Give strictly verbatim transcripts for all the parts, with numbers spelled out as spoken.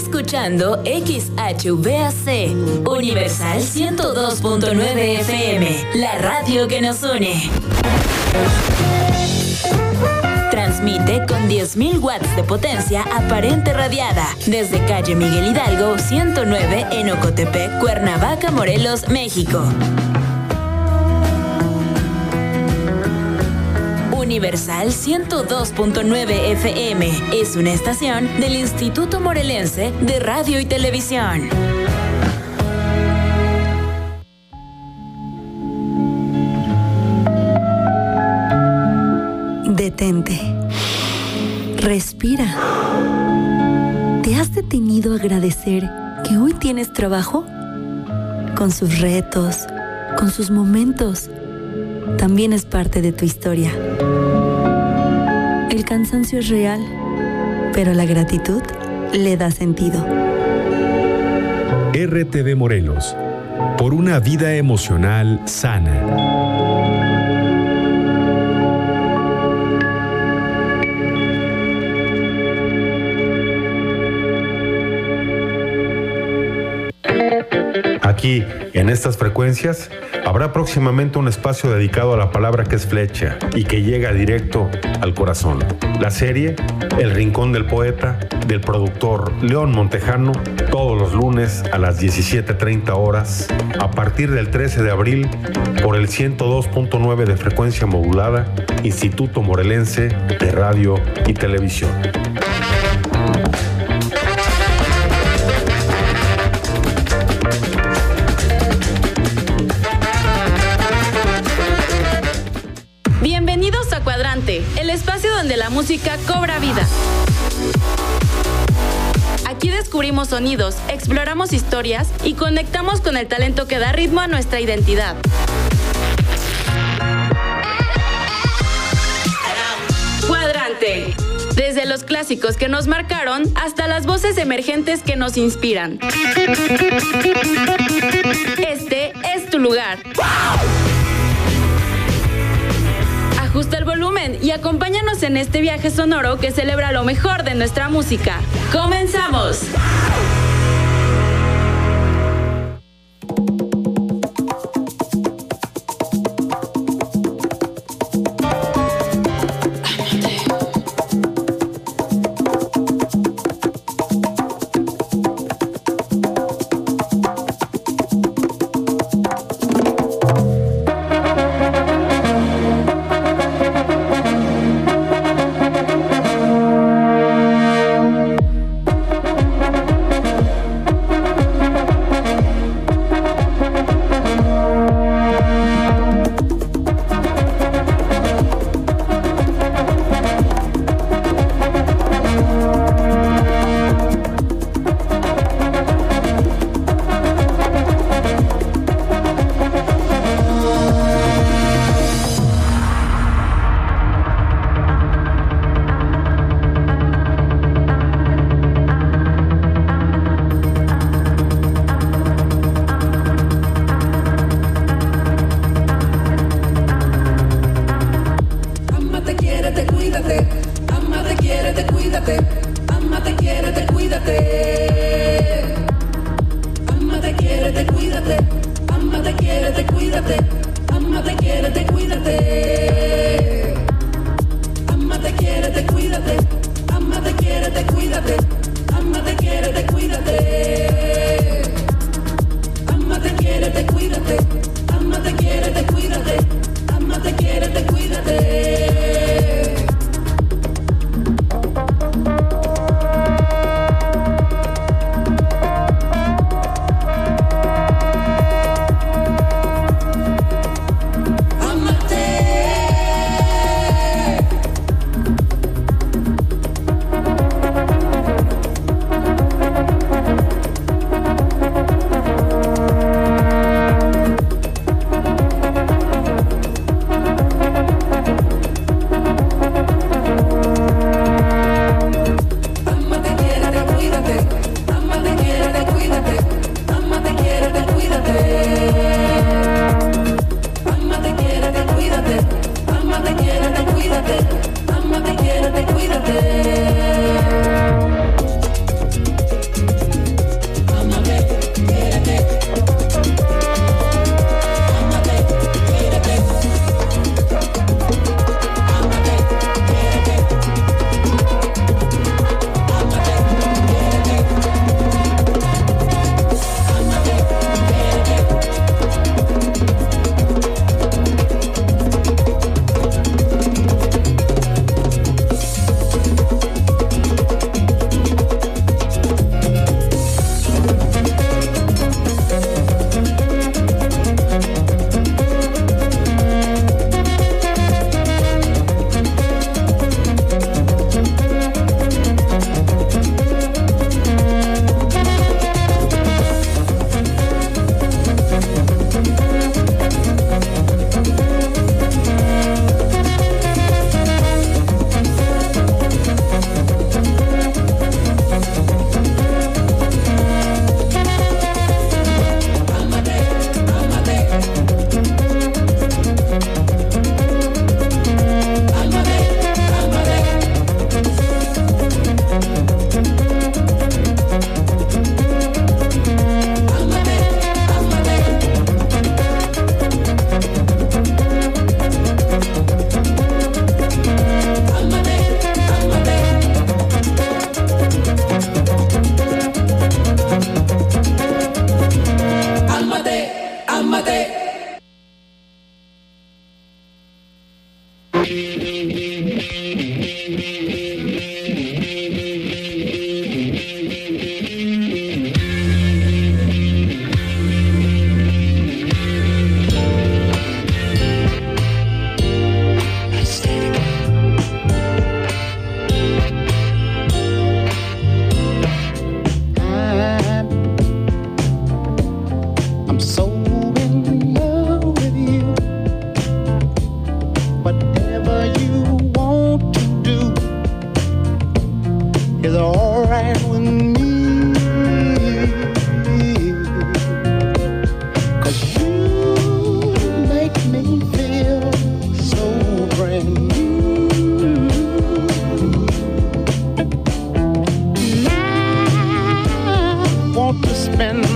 escuchando X H V A C, Universal ciento dos punto nueve F M, la radio que nos une. Transmite con diez mil watts de potencia aparente radiada desde calle Miguel Hidalgo ciento nueve en Ocotepec, Cuernavaca, Morelos, México. Universal ciento dos punto nueve F M es una estación del Instituto Morelense de Radio y Televisión. Detente. Respira. ¿Te has detenido a agradecer que hoy tienes trabajo? Con sus retos, con sus momentos, también es parte de tu historia. El cansancio es real, pero la gratitud le da sentido. R T V Morelos, por una vida emocional sana. Aquí, en estas frecuencias, habrá próximamente un espacio dedicado a la palabra que es flecha y que llega directo al corazón. La serie El Rincón del Poeta, del productor León Montejano, todos los lunes a las diecisiete treinta horas, a partir del trece de abril, por el ciento dos punto nueve de frecuencia modulada, Instituto Morelense de Radio y Televisión. Bienvenidos a Cuadrante, el espacio donde la música cobra vida. Aquí descubrimos sonidos, exploramos historias y conectamos con el talento que da ritmo a nuestra identidad. Cuadrante. Desde los clásicos que nos marcaron hasta las voces emergentes que nos inspiran. Este es tu lugar. Ajusta el volumen y acompáñanos en este viaje sonoro que celebra lo mejor de nuestra música. ¡Comenzamos!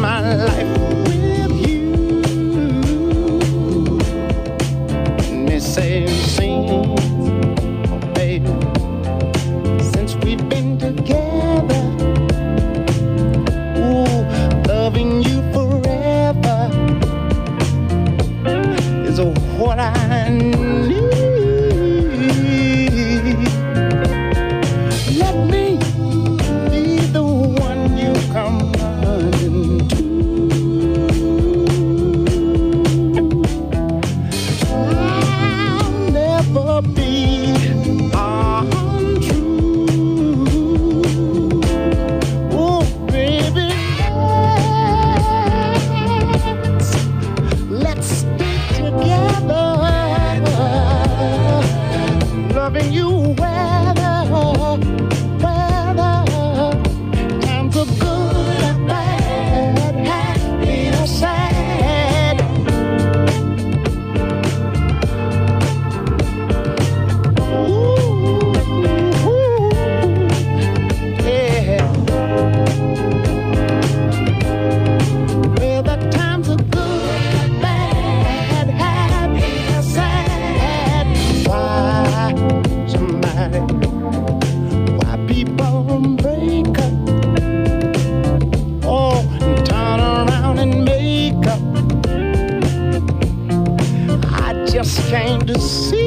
my life with you. And they say, sing, baby, since we've been together, ooh, loving you forever is what I need. Let me be the one you come running to. I'll never be untrue. Oh, baby, let's, let's stay together. Loving you weather, weather, times are good and bad, happy or sad. Ooh, ooh, yeah. Well, the times are good, bad, happy or sad. Why somebody, why people break up, oh, and turn around and make up? I just came to see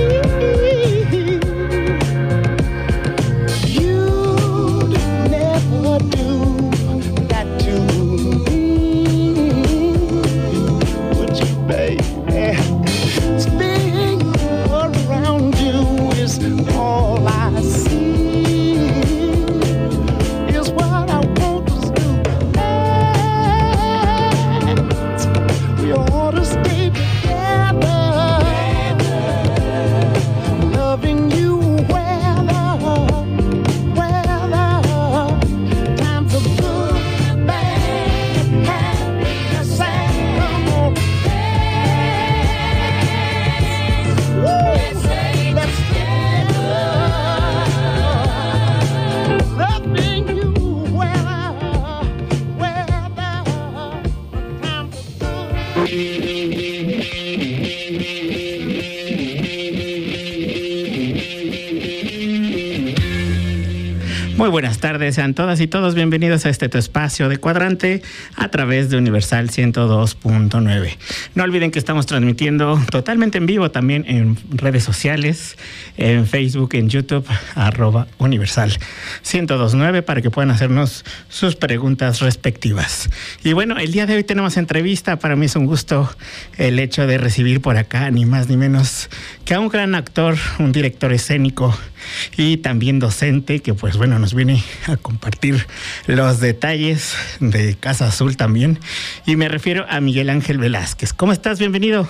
you'd never do that to me, would you, baby? Staying around you is all I see, is what I want us to do. We ought to stay together, loving you weather, weather, times are good, bad, happy, sad. Come on. Let's stay together, loving you weather, weather, times are Muy buenas tardes, sean todas y todos bienvenidos a este tu espacio de Cuadrante a través de Universal ciento dos punto nueve. No olviden que estamos transmitiendo totalmente en vivo también en redes sociales, en Facebook, en YouTube, arroba Universal ciento dos punto nueve para que puedan hacernos sus preguntas respectivas. Y bueno, el día de hoy tenemos entrevista. Para mí es un gusto el hecho de recibir por acá ni más ni menos que a un gran actor, un director escénico y también docente que pues bueno nos viene a compartir los detalles de Casa Azul también, y me refiero a Miguel Ángel Velázquez. ¿Cómo estás? Bienvenido.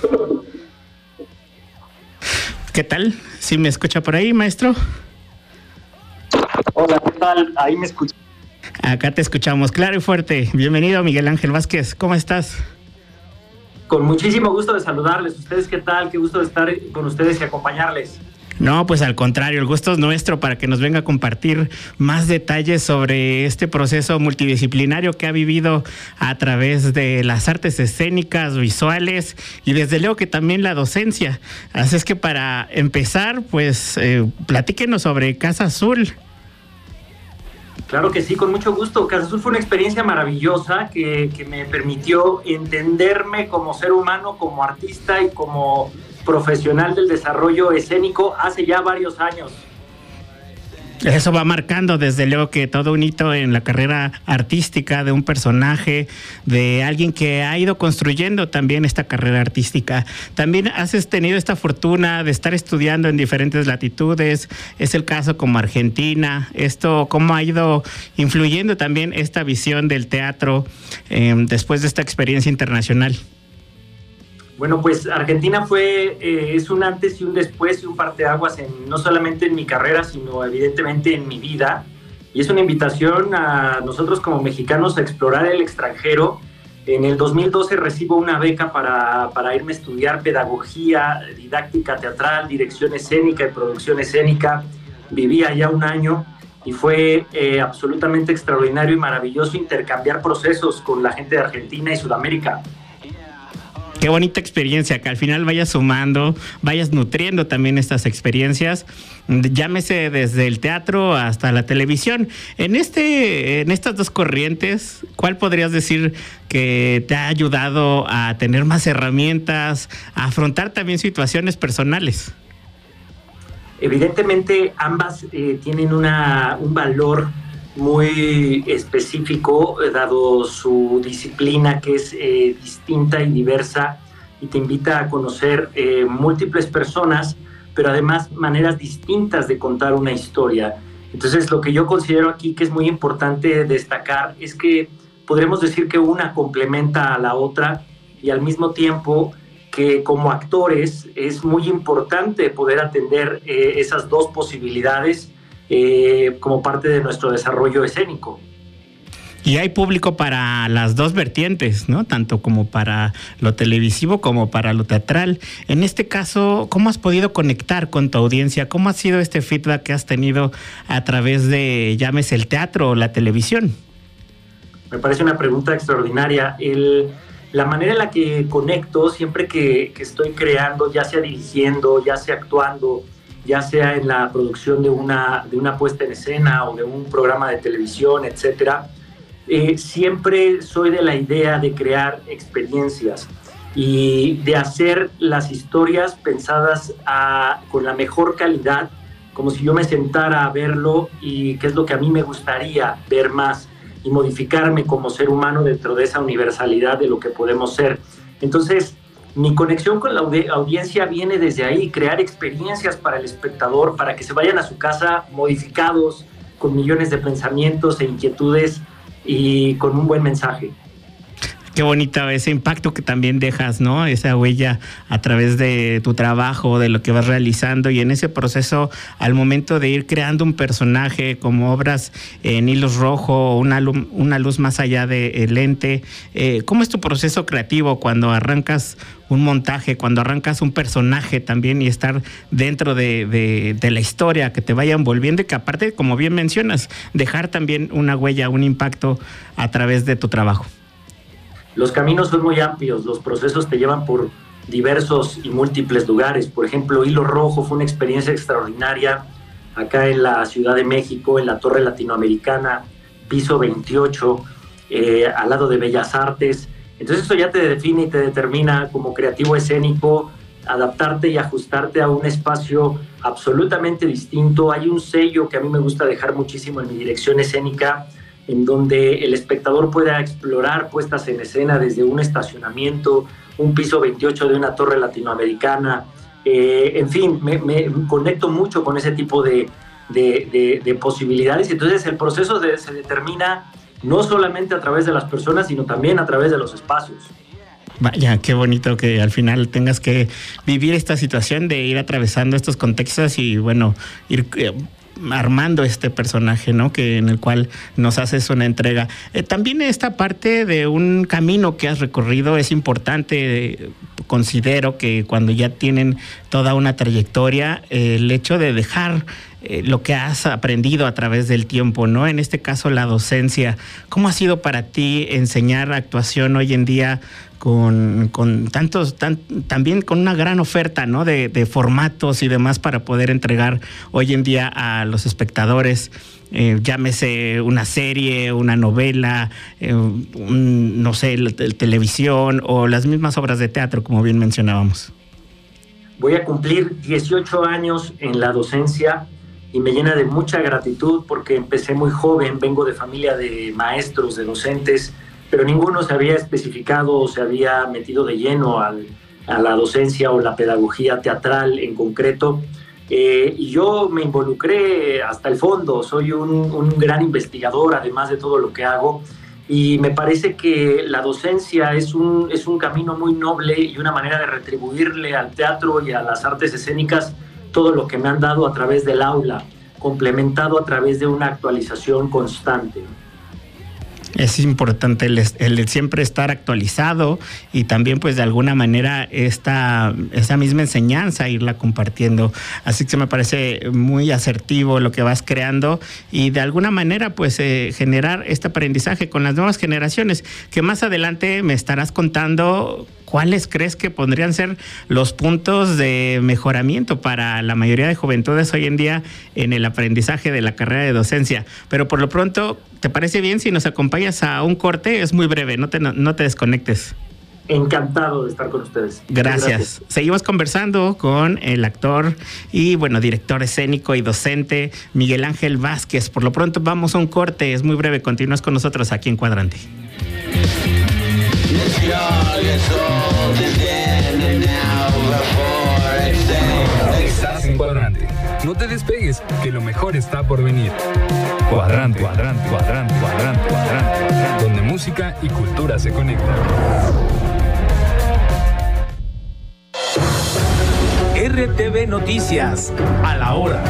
¿Qué tal? ¿Sí me escucha por ahí, maestro? Hola, ¿qué tal? Ahí me escucha. Acá te escuchamos claro y fuerte. Bienvenido, Miguel Ángel Vázquez. ¿Cómo estás? Con muchísimo gusto de saludarles. ¿Ustedes qué tal? Qué gusto de estar con ustedes y acompañarles. No, pues al contrario, el gusto es nuestro para que nos venga a compartir más detalles sobre este proceso multidisciplinario que ha vivido a través de las artes escénicas, visuales y desde luego que también la docencia. Así es que para empezar, pues eh, platíquenos sobre Casa Azul. Claro que sí, con mucho gusto. Casa Azul fue una experiencia maravillosa que, que me permitió entenderme como ser humano, como artista y como profesional del desarrollo escénico hace ya varios años. Eso va marcando desde luego que todo un hito en la carrera artística de un personaje, de alguien que ha ido construyendo también esta carrera artística. También has tenido esta fortuna de estar estudiando en diferentes latitudes, es el caso como Argentina. Esto, ¿cómo ha ido influyendo también esta visión del teatro eh, después de esta experiencia internacional? Bueno, pues Argentina fue, eh, es un antes y un después y un parteaguas en, no solamente en mi carrera, sino evidentemente en mi vida. Y es una invitación a nosotros como mexicanos a explorar el extranjero. En el dos mil doce recibo una beca para, para irme a estudiar pedagogía, didáctica teatral, dirección escénica y producción escénica. Viví allá un año y fue eh, absolutamente extraordinario y maravilloso intercambiar procesos con la gente de Argentina y Sudamérica. Qué bonita experiencia, que al final vayas sumando, vayas nutriendo también estas experiencias, llámese desde el teatro hasta la televisión. En este, en estas dos corrientes, ¿cuál podrías decir que te ha ayudado a tener más herramientas, a afrontar también situaciones personales? Evidentemente ambas eh, tienen una, un valor muy específico, dado su disciplina, que es eh, distinta y diversa, y te invita a conocer eh, múltiples personas, pero además maneras distintas de contar una historia. Entonces, lo que yo considero aquí que es muy importante destacar es que podremos decir que una complementa a la otra, y al mismo tiempo que como actores es muy importante poder atender eh, esas dos posibilidades eh, como parte de nuestro desarrollo escénico. Y hay público para las dos vertientes, ¿no? Tanto como para lo televisivo como para lo teatral. En este caso, ¿cómo has podido conectar con tu audiencia? ¿Cómo ha sido este feedback que has tenido a través de, llámese, el teatro o la televisión? Me parece una pregunta extraordinaria. El, la manera en la que conecto siempre que, que estoy creando, ya sea dirigiendo, ya sea actuando, ya sea en la producción de una, de una puesta en escena o de un programa de televisión, etcétera, eh, siempre soy de la idea de crear experiencias y de hacer las historias pensadas a, con la mejor calidad, como si yo me sentara a verlo y qué es lo que a mí me gustaría ver más y modificarme como ser humano dentro de esa universalidad de lo que podemos ser. Entonces, mi conexión con la audi- audiencia viene desde ahí, crear experiencias para el espectador, para que se vayan a su casa modificados, con millones de pensamientos e inquietudes y con un buen mensaje. Qué bonito ese impacto que también dejas, ¿no? Esa huella a través de tu trabajo, de lo que vas realizando, y en ese proceso, al momento de ir creando un personaje, como obras en hilos rojo, una luz, una luz más allá del lente, eh, ¿cómo es tu proceso creativo cuando arrancas un montaje, cuando arrancas un personaje también y estar dentro de, de, de la historia, que te vaya envolviendo y que aparte, como bien mencionas, dejar también una huella, un impacto a través de tu trabajo? Los caminos son muy amplios, los procesos te llevan por diversos y múltiples lugares. Por ejemplo, Hilo Rojo fue una experiencia extraordinaria acá en la Ciudad de México, en la Torre Latinoamericana, piso veintiocho, eh, al lado de Bellas Artes. Entonces eso ya te define y te determina como creativo escénico, adaptarte y ajustarte a un espacio absolutamente distinto. Hay un sello que a mí me gusta dejar muchísimo en mi dirección escénica, en donde el espectador pueda explorar puestas en escena desde un estacionamiento, un piso veintiocho de una torre latinoamericana. Eh, en fin, me, me conecto mucho con ese tipo de, de, de, de posibilidades. Entonces el proceso de, se determina no solamente a través de las personas, sino también a través de los espacios. Vaya, qué bonito que al final tengas que vivir esta situación de ir atravesando estos contextos y, bueno, ir eh, armando este personaje, ¿no? Que en el cual nos haces una entrega. Eh, también esta parte de un camino que has recorrido es importante. Eh, considero que cuando ya tienen toda una trayectoria, eh, el hecho de dejar eh, lo que has aprendido a través del tiempo, ¿no? En este caso, la docencia. ¿Cómo ha sido para ti enseñar actuación hoy en día con, con tantos, tan, también con una gran oferta, ¿no? De, de formatos y demás para poder entregar hoy en día a los espectadores, eh, llámese una serie, una novela, eh, un, no sé, la, la televisión o las mismas obras de teatro, como bien mencionábamos? Voy a cumplir dieciocho años en la docencia y me llena de mucha gratitud porque empecé muy joven, vengo de familia de maestros, de docentes, pero ninguno se había especificado o se había metido de lleno al, a la docencia o la pedagogía teatral en concreto. Eh, y yo me involucré hasta el fondo, soy un, un gran investigador además de todo lo que hago, y me parece que la docencia es un, es un camino muy noble y una manera de retribuirle al teatro y a las artes escénicas todo lo que me han dado a través del aula, complementado a través de una actualización constante. es importante el, el siempre estar actualizado y también pues de alguna manera esta, esa misma enseñanza irla compartiendo. Así que me parece muy asertivo lo que vas creando y de alguna manera pues eh, generar este aprendizaje con las nuevas generaciones, que más adelante me estarás contando cuáles crees que podrían ser los puntos de mejoramiento para la mayoría de juventudes hoy en día en el aprendizaje de la carrera de docencia. Pero por lo pronto, ¿te parece bien si nos acompañas a un corte? Es muy breve, no te, no, no te desconectes. Encantado de estar con ustedes. Gracias. Gracias. Seguimos conversando con el actor y, bueno, director escénico y docente Miguel Ángel Vázquez. Por lo pronto vamos a un corte, es muy breve. Continúas con nosotros aquí en Cuadrante. Estás en Cuadrante. No te despegues, que lo mejor está por venir. Cuadrante, cuadrante, cuadrante, cuadrante, cuadrante, cuadrante, donde música y cultura se conectan. R T V Noticias, a la hora.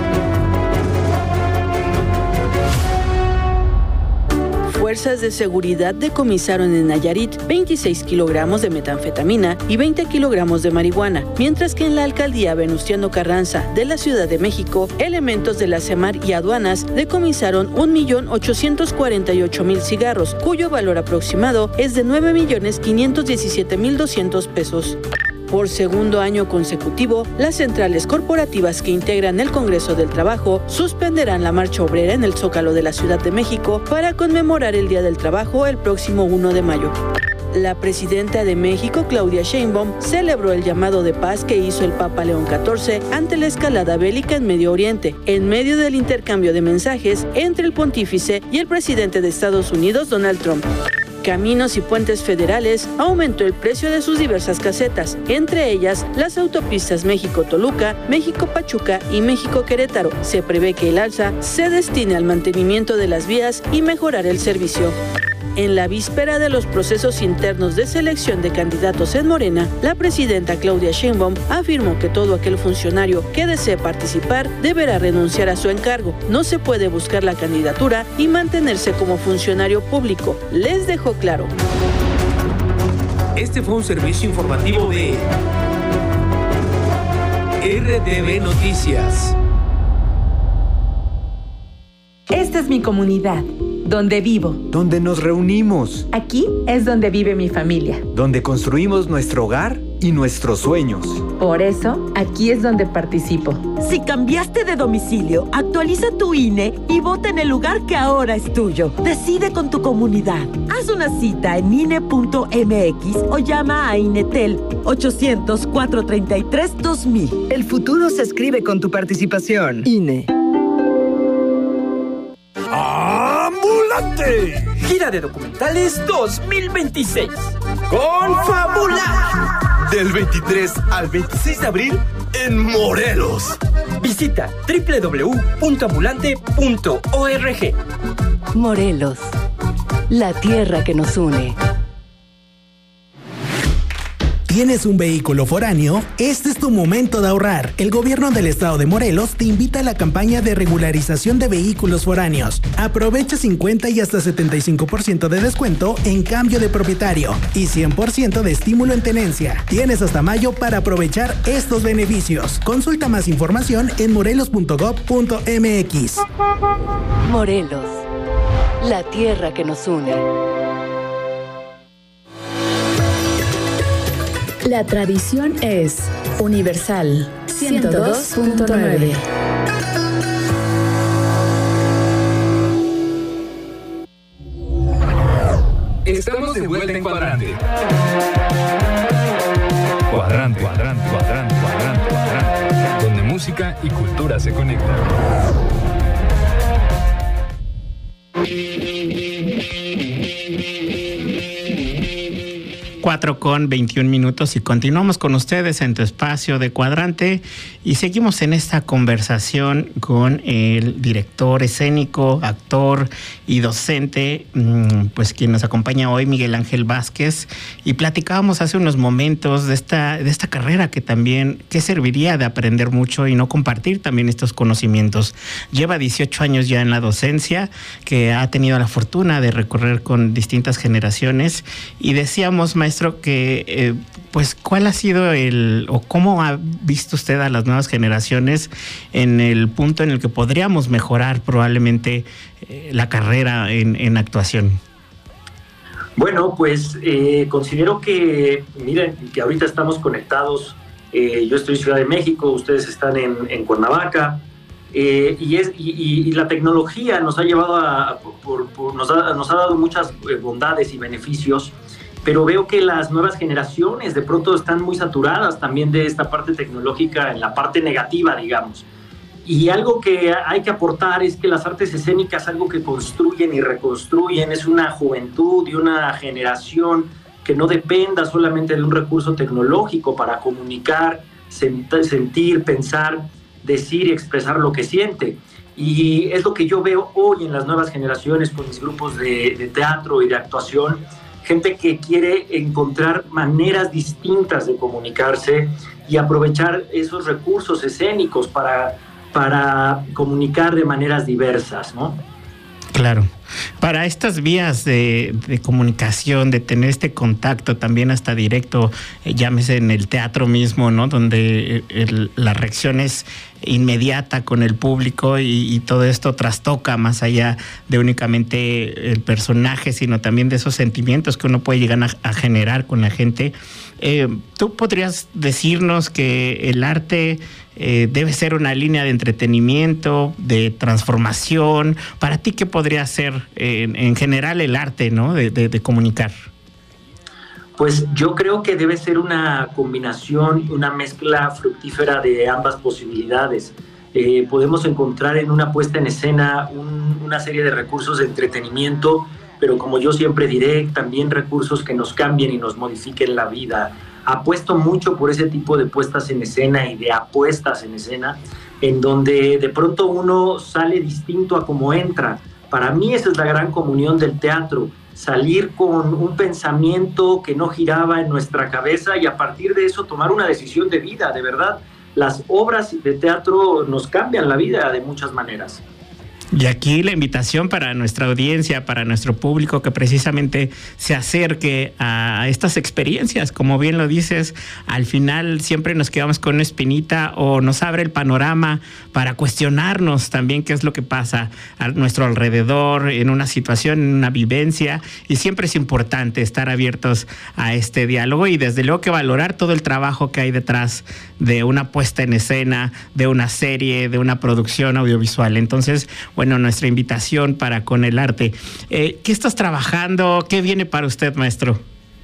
Fuerzas de seguridad decomisaron en Nayarit veintiséis kilogramos de metanfetamina y veinte kilogramos de marihuana, mientras que en la alcaldía Venustiano Carranza de la Ciudad de México, elementos de la CEMAR y aduanas decomisaron un millón ochocientos cuarenta y ocho mil cigarros, cuyo valor aproximado es de nueve millones quinientos diecisiete mil doscientos pesos. Por segundo año consecutivo, las centrales corporativas que integran el Congreso del Trabajo suspenderán la marcha obrera en el Zócalo de la Ciudad de México para conmemorar el Día del Trabajo el próximo primero de mayo. La presidenta de México, Claudia Sheinbaum, celebró el llamado de paz que hizo el Papa León catorce ante la escalada bélica en Medio Oriente, en medio del intercambio de mensajes entre el pontífice y el presidente de Estados Unidos, Donald Trump. Caminos y Puentes Federales aumentó el precio de sus diversas casetas, entre ellas las autopistas México-Toluca, México-Pachuca y México-Querétaro. Se prevé que el alza se destine al mantenimiento de las vías y mejorar el servicio. En la víspera de los procesos internos de selección de candidatos en Morena, la presidenta Claudia Sheinbaum afirmó que todo aquel funcionario que desee participar deberá renunciar a su encargo. No se puede buscar la candidatura y mantenerse como funcionario público. Les dejó claro. Este fue un servicio informativo de R T V Noticias. Esta es mi comunidad, donde vivo. Donde nos reunimos. Aquí es donde vive mi familia. Donde construimos nuestro hogar y nuestros sueños. Por eso, aquí es donde participo. Si cambiaste de domicilio, actualiza tu I N E y vota en el lugar que ahora es tuyo. Decide con tu comunidad. Haz una cita en I N E punto M X o llama a INETEL ochocientos, cuatrocientos treinta y tres, dos mil. El futuro se escribe con tu participación. I N E. ¡Ambulante! Gira de documentales dos mil veintiséis. Con Fabula. Del veintitrés al veintiséis de abril en Morelos. Visita doble u doble u doble u punto ambulante punto org. Morelos, la tierra que nos une. ¿Tienes un vehículo foráneo? Este es tu momento de ahorrar. El gobierno del estado de Morelos te invita a la campaña de regularización de vehículos foráneos. Aprovecha cincuenta y hasta setenta y cinco por ciento de descuento en cambio de propietario y cien por ciento de estímulo en tenencia. Tienes hasta mayo para aprovechar estos beneficios. Consulta más información en morelos punto gob punto m x. Morelos, la tierra que nos une. La tradición es Universal ciento dos punto nueve. Estamos de vuelta en Cuadrante. Cuadrante, cuadrante, cuadrante, cuadrante, cuadrante, donde música y cultura se conectan. cuatro con veintiún minutos y continuamos con ustedes en tu espacio de Cuadrante y seguimos en esta conversación con el director escénico, actor y docente, pues quien nos acompaña hoy, Miguel Ángel Vázquez, y platicábamos hace unos momentos de esta, de esta carrera que también, que serviría de aprender mucho y no compartir también estos conocimientos. Lleva dieciocho años ya en la docencia, que ha tenido la fortuna de recorrer con distintas generaciones y decíamos, maestro, que eh, pues cuál ha sido el o cómo ha visto usted a las nuevas generaciones en el punto en el que podríamos mejorar probablemente eh, la carrera en, en actuación. Bueno, pues eh, considero que, miren, que ahorita estamos conectados, eh, yo estoy en Ciudad de México, ustedes están en, en Cuernavaca, eh, y, es, y, y la tecnología nos ha llevado a, por, por, nos, ha, nos ha dado muchas bondades y beneficios, pero veo que las nuevas generaciones de pronto están muy saturadas también de esta parte tecnológica en la parte negativa, digamos. Y algo que hay que aportar es que las artes escénicas, algo que construyen y reconstruyen, es una juventud y una generación que no dependa solamente de un recurso tecnológico para comunicar, sent- sentir, pensar, decir y expresar lo que siente. Y es lo que yo veo hoy en las nuevas generaciones con mis grupos de, de teatro y de actuación. Gente que quiere encontrar maneras distintas de comunicarse y aprovechar esos recursos escénicos para, para comunicar de maneras diversas, ¿no? Claro. Para estas vías de, de comunicación, de tener este contacto también hasta directo, eh, llámese en el teatro mismo, ¿no? Donde el, la reacción es inmediata con el público y, y todo esto trastoca más allá de únicamente el personaje, sino también de esos sentimientos que uno puede llegar a, a generar con la gente. Eh, ¿Tú podrías decirnos que el arte eh, debe ser una línea de entretenimiento, de transformación? ¿Para ti qué podría ser eh, en, en general el arte, ¿no? de, de, de comunicar? Pues yo creo que debe ser una combinación, una mezcla fructífera de ambas posibilidades. Eh, podemos encontrar en una puesta en escena un, una serie de recursos de entretenimiento, pero como yo siempre diré, también recursos que nos cambien y nos modifiquen la vida. Apuesto mucho por ese tipo de puestas en escena y de apuestas en escena, en donde de pronto uno sale distinto a como entra. Para mí esa es la gran comunión del teatro, salir con un pensamiento que no giraba en nuestra cabeza y a partir de eso tomar una decisión de vida, de verdad. Las obras de teatro nos cambian la vida de muchas maneras. Y aquí la invitación para nuestra audiencia, para nuestro público, que precisamente se acerque a estas experiencias. Como bien lo dices, al final siempre nos quedamos con una espinita o nos abre el panorama para cuestionarnos también qué es lo que pasa a nuestro alrededor, en una situación, en una vivencia. Y siempre es importante estar abiertos a este diálogo y desde luego que valorar todo el trabajo que hay detrás de una puesta en escena, de una serie, de una producción audiovisual. Entonces, bueno, nuestra invitación para con el arte. Eh, ¿Qué estás trabajando? ¿Qué viene para usted, maestro?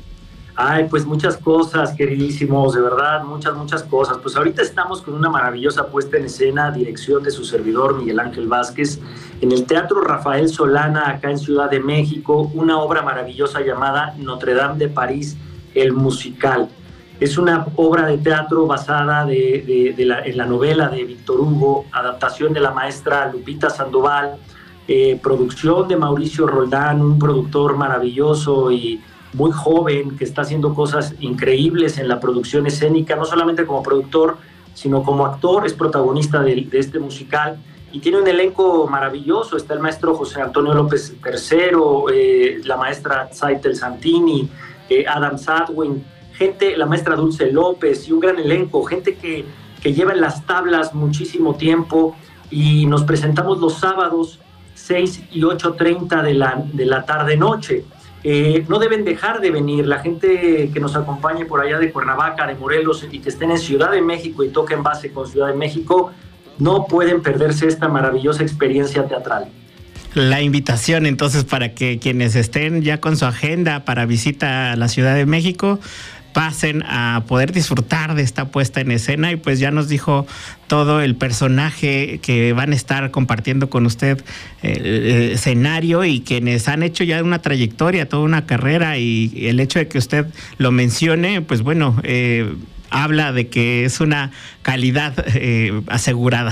Ay, pues muchas cosas, queridísimos, de verdad, muchas, muchas cosas. Pues ahorita estamos con una maravillosa puesta en escena, dirección de su servidor, Miguel Ángel Vázquez, en el Teatro Rafael Solana, acá en Ciudad de México, una obra maravillosa llamada Notre Dame de París, el musical. Es una obra de teatro basada de, de, de la, en la novela de Víctor Hugo, adaptación de la maestra Lupita Sandoval, eh, producción de Mauricio Roldán, un productor maravilloso y muy joven que está haciendo cosas increíbles en la producción escénica, no solamente como productor, sino como actor, es protagonista de, de este musical y tiene un elenco maravilloso. Está el maestro José Antonio López tercero, eh, la maestra Zaitel Santini, eh, Adam Sadwin, gente, la maestra Dulce López y un gran elenco, gente que, que lleva en las tablas muchísimo tiempo y nos presentamos los sábados seis y ocho treinta de la, de la tarde-noche. Eh, no deben dejar de venir, la gente que nos acompañe por allá de Cuernavaca, de Morelos y que estén en Ciudad de México y toquen base con Ciudad de México, no pueden perderse esta maravillosa experiencia teatral. La invitación entonces para que quienes estén ya con su agenda para visita a la Ciudad de México pasen a poder disfrutar de esta puesta en escena. Y pues ya nos dijo todo el personaje que van a estar compartiendo con usted el, el escenario, y quienes han hecho ya una trayectoria, toda una carrera, y el hecho de que usted lo mencione, pues bueno, eh, habla de que es una calidad eh, asegurada.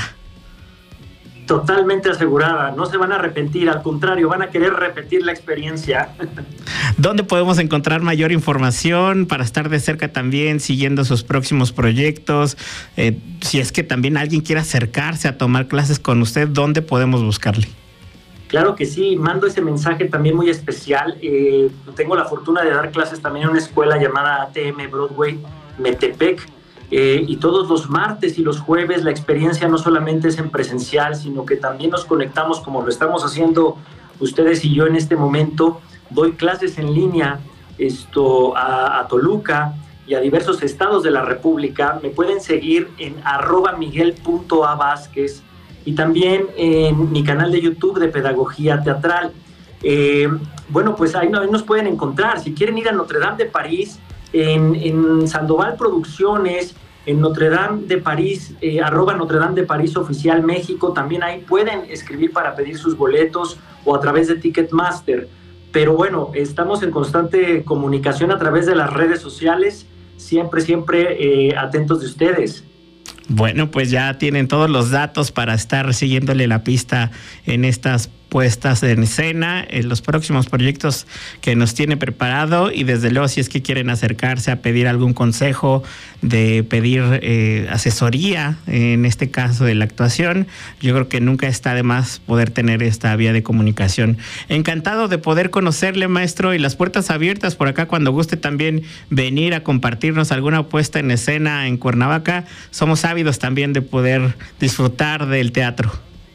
Totalmente asegurada, no se van a arrepentir, al contrario, van a querer repetir la experiencia. ¿Dónde podemos encontrar mayor información para estar de cerca también siguiendo sus próximos proyectos? Eh, si es que también alguien quiere acercarse a tomar clases con usted, ¿dónde podemos buscarle? Claro que sí, mando ese mensaje también muy especial. Eh, tengo la fortuna de dar clases también en una escuela llamada A T M Broadway, Metepec. Eh, y todos los martes y los jueves la experiencia no solamente es en presencial, sino que también nos conectamos como lo estamos haciendo ustedes y yo en este momento. Doy clases en línea esto, a, a Toluca y a diversos estados de la República. Me pueden seguir en arroba miguel punto a vázquez y también en mi canal de YouTube de Pedagogía Teatral. Eh, bueno, pues ahí, ahí nos pueden encontrar. Si quieren ir a Notre Dame de París, En, en Sandoval Producciones, en Notre Dame de París, eh, arroba Notre Dame de París Oficial México, también ahí pueden escribir para pedir sus boletos o a través de Ticketmaster. Pero bueno, estamos en constante comunicación a través de las redes sociales, siempre, siempre eh, atentos de ustedes. Bueno, pues ya tienen todos los datos para estar siguiéndole la pista en estas puestas en escena, en los próximos proyectos que nos tiene preparado, y desde luego si es que quieren acercarse a pedir algún consejo, de pedir eh, asesoría, en este caso de la actuación, yo creo que nunca está de más poder tener esta vía de comunicación. Encantado de poder conocerle, maestro, y las puertas abiertas por acá cuando guste también venir a compartirnos alguna puesta en escena en Cuernavaca. Somos ávidos también de poder disfrutar del teatro.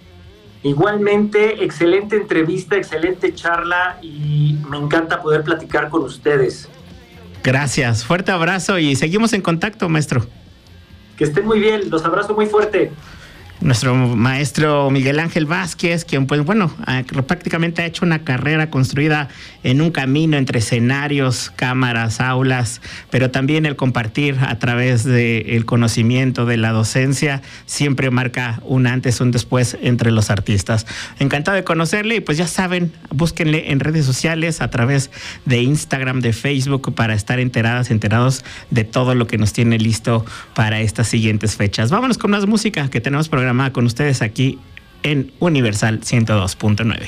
Igualmente, excelente entrevista, excelente charla, y me encanta poder platicar con ustedes. Gracias, fuerte abrazo y seguimos en contacto, maestro. Que estén muy bien, los abrazo muy fuerte. Nuestro maestro Miguel Ángel Vázquez, quien pues bueno, prácticamente ha hecho una carrera construida en un camino entre escenarios, cámaras, aulas, pero también el compartir a través del conocimiento de la docencia siempre marca un antes, un después entre los artistas. Encantado de conocerle, y pues ya saben, búsquenle en redes sociales a través de Instagram, de Facebook, para estar enteradas, enterados de todo lo que nos tiene listo para estas siguientes fechas. Vámonos con más música que tenemos programada con ustedes aquí en Universal ciento dos punto nueve.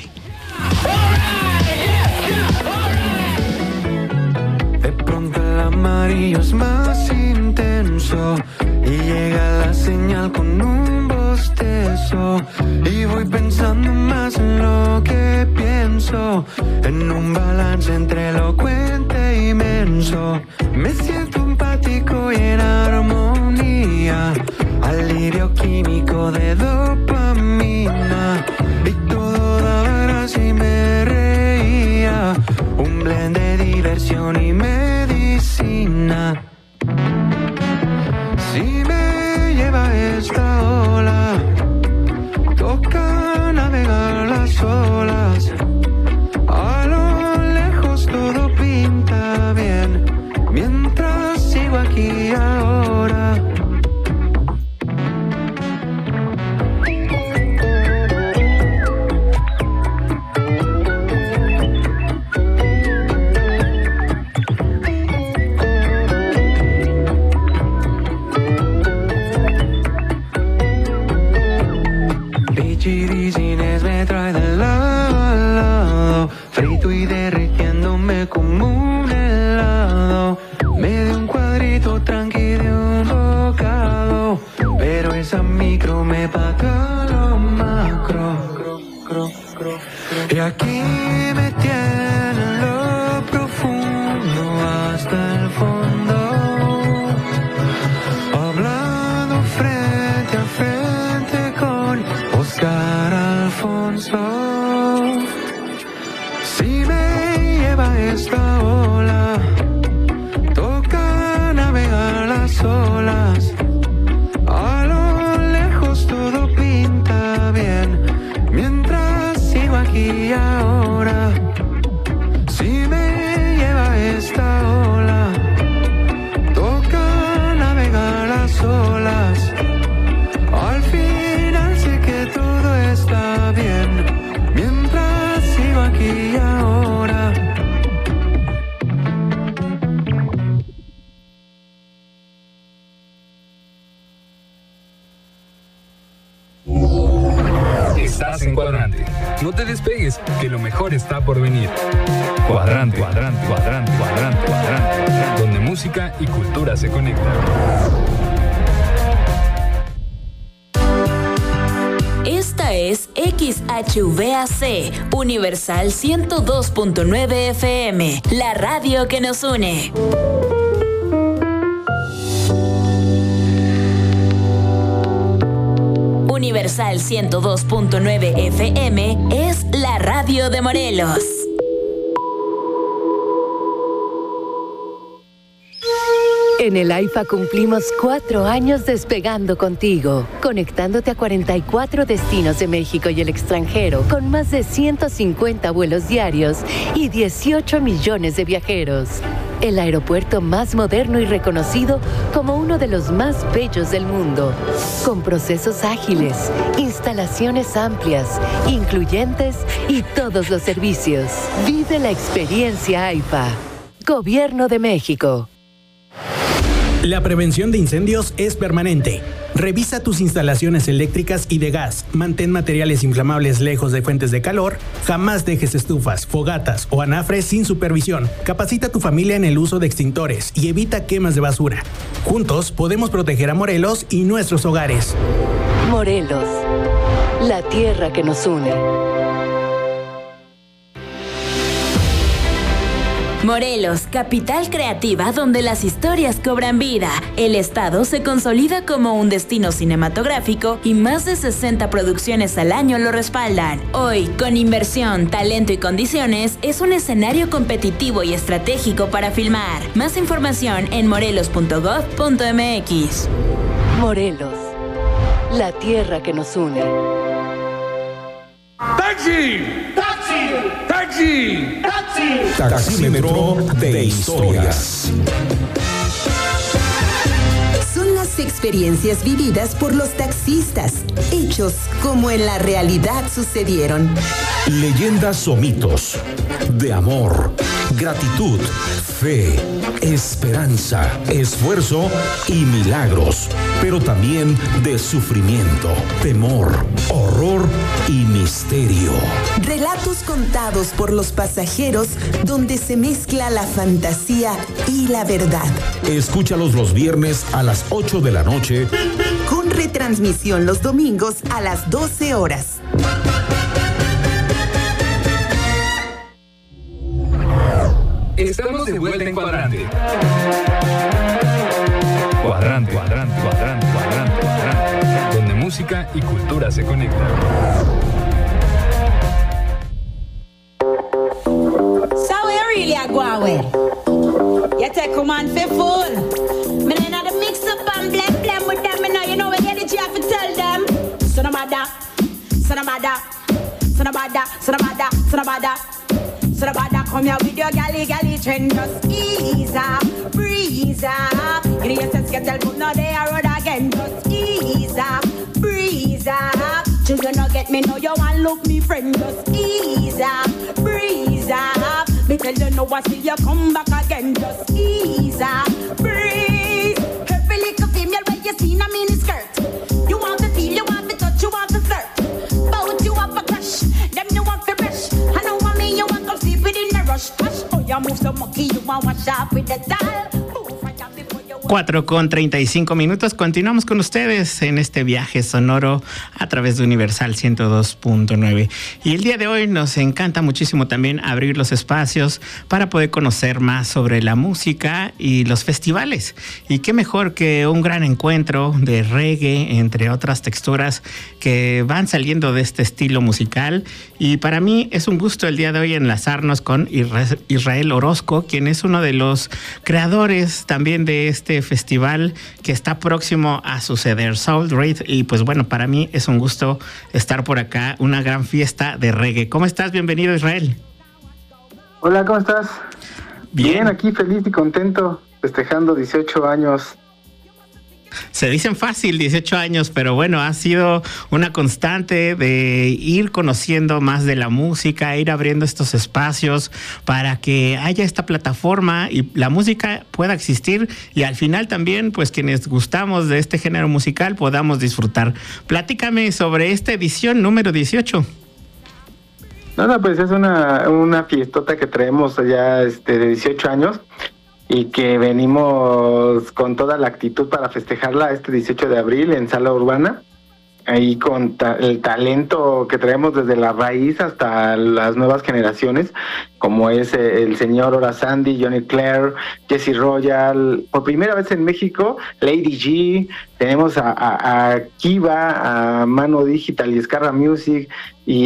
De pronto el amarillo es más intenso y llega la señal con un bostezo, y voy pensando más en lo que pienso, en un balance entre elocuente y menso. Me siento empático y en armonía, alirio químico de dopamina, y todo daba gracia y me reía, un blend de diversión y medicina. Si me lleva esta ola, toca navegar las olas, a lo lejos todo pinta bien, mientras sigo aquí ahora. Chiricines me trae de lado a lado, frito y derritiéndome como un helado. Me dio un cuadrito tranqui de un bocado, pero esa micro me paga lo macro. Y aquí me tienen en lo profundo hasta el fondo, hablando frente a frente con Oscar Alfonso. Si me lleva esta ola, toca navegar las olas, a lo lejos todo pinta bien, mientras sigo aquí ahora. Si me lleva esta ola, despegues, que lo mejor está por venir. Cuadrante, cuadrante, cuadrante, cuadrante, cuadrante, cuadrante, donde música y cultura se conectan. Esta es X H V A C, Universal ciento dos punto nueve F M, la radio que nos une. Universal ciento dos punto nueve F M es la radio de Morelos. En el AIFA cumplimos cuatro años despegando contigo, conectándote a cuarenta y cuatro destinos de México y el extranjero, con más de ciento cincuenta vuelos diarios y dieciocho millones de viajeros. El aeropuerto más moderno y reconocido como uno de los más bellos del mundo, con procesos ágiles, instalaciones amplias, incluyentes y todos los servicios. Vive la experiencia AIFA. Gobierno de México. La prevención de incendios es permanente. Revisa tus instalaciones eléctricas y de gas. Mantén materiales inflamables lejos de fuentes de calor. Jamás dejes estufas, fogatas o anafres sin supervisión. Capacita a tu familia en el uso de extintores y evita quemas de basura. Juntos podemos proteger a Morelos y nuestros hogares. Morelos, la tierra que nos une. Morelos, capital creativa donde las historias cobran vida. El estado se consolida como un destino cinematográfico y más de sesenta producciones al año lo respaldan. Hoy, con inversión, talento y condiciones, es un escenario competitivo y estratégico para filmar. Más información en morelos punto gov punto m x. Morelos, la tierra que nos une. ¡Taxi! ¡Taxi! ¡Taxi! ¡Taxi! Taxímetro de historias. Son las experiencias vividas por los taxistas, hechos como en la realidad sucedieron. Leyendas o mitos de amor, gratitud, fe, esperanza, esfuerzo y milagros, pero también de sufrimiento, temor, horror y misterio. Relatos contados por los pasajeros donde se mezcla la fantasía y la verdad. Escúchalos los viernes a las ocho de la noche. Con retransmisión los domingos a las doce horas. Estamos de vuelta en Cuadrante. Cuadrante, cuadrante, cuadrante, cuadrante, cuadrante, donde música y cultura se conectan. So we really are going with. You take command for full. Me ain't the mix up and blend blend with them. Me know you know what energy I have to tell them. Son of mother, son of mother, son of mother, son of mother, son of mother. So the bad come here with your galley galley trend. Just ease up, breeze up. You know your sense get tell but now they are road again. Just ease up, breeze up. Children not get me know you want look me friend. Just ease up, breeze up. Me tell you no I see you come back again. Just ease up, breeze. Every little female where you see in a mini skirt. You want to feel, you want to touch, you want to flirt. Bout you have a crush, them you want to brush. I know what me you want to sleep within the rush. Hush, oh you move so monkey, you want wash up with the towel. cuatro con treinta y cinco minutos. Continuamos con ustedes en este viaje sonoro a través de Universal ciento dos punto nueve. Y el día de hoy nos encanta muchísimo también abrir los espacios para poder conocer más sobre la música y los festivales. Y qué mejor que un gran encuentro de reggae, entre otras texturas que van saliendo de este estilo musical. Y para mí es un gusto el día de hoy enlazarnos con Israel Orozco, quien es uno de los creadores también de este festival que está próximo a suceder, Soul Raid. Y pues bueno, para mí es un gusto estar por acá, una gran fiesta de reggae. ¿Cómo estás? Bienvenido, Israel. Hola, ¿cómo estás? Bien, Bien, aquí feliz y contento, festejando dieciocho años. Se dicen fácil, dieciocho años, pero bueno, ha sido una constante de ir conociendo más de la música, ir abriendo estos espacios para que haya esta plataforma y la música pueda existir y al final también, pues quienes gustamos de este género musical podamos disfrutar. Platícame sobre esta edición número dieciocho. No, no, pues es una, una fiestota que traemos ya este, de dieciocho años y que venimos con toda la actitud para festejarla este dieciocho de abril en Sala Urbana, ahí con ta- el talento que traemos desde la raíz hasta las nuevas generaciones, como es eh, el señor Ora Sandy, Johnny Claire, Jesse Royal, por primera vez en México, Lady G, tenemos a, a, a Kiva, a Mano Digital y Escarra Music, y